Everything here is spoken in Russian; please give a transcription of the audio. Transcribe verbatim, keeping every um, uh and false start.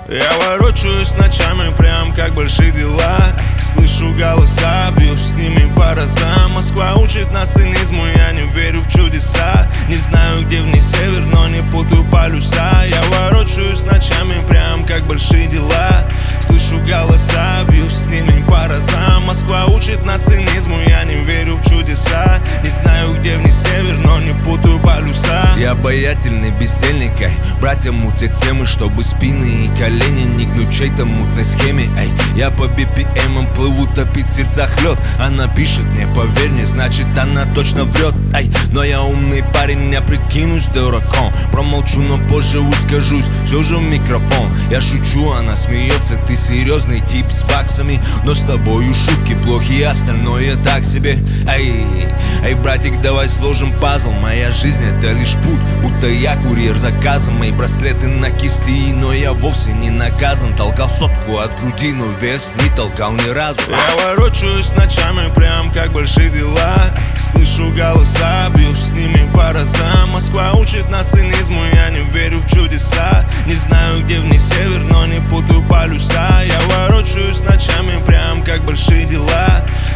Я ворочаюсь ночами, прям как большие дела. Слышу голоса, бью с ними по разам. Москва учит нас цинизму, я не верю в чудеса. Не знаю, где в ней север, но не путаю полюса. Я ворочаюсь ночами, прям как большие дела. Слышу голоса, бью с ними по разам. Москва учит нас цинизму, я не верю в чудеса. Не знаю, где в ней север, но не путаю полюса. Я обаятельный бездельник, ай. Братья мутят темы, чтобы спины и колени не гнуть чьей-то мутной схеме, ай. Я по би пи эм плыву, топить в сердцах лед. Она пишет мне, поверь мне, значит она точно врет, ай. Но я умный парень, я прикинусь дураком. Промолчу, но позже выскажусь, все же в микрофон. Я шучу, она смеется, ты серьезный тип с баксами. Но с тобою шутки плохи, остальное так себе. Ай, ай, братик, давай сложим пазл. Моя жизнь это лишь путь, будто я курьер заказом. Мои браслеты на кисти, но я вовсе не наказан. Толкал сотку от груди, но вес не толкал ни разу. Я ворочаюсь ночами, прям как большие дела. Слышу голоса, бью с ними по разам. Москва учит нас цинизму, я не верю в чудеса. Не знаю, где в ней север, но не путаю полюса. Я ворочаюсь ночами, прям как большие дела.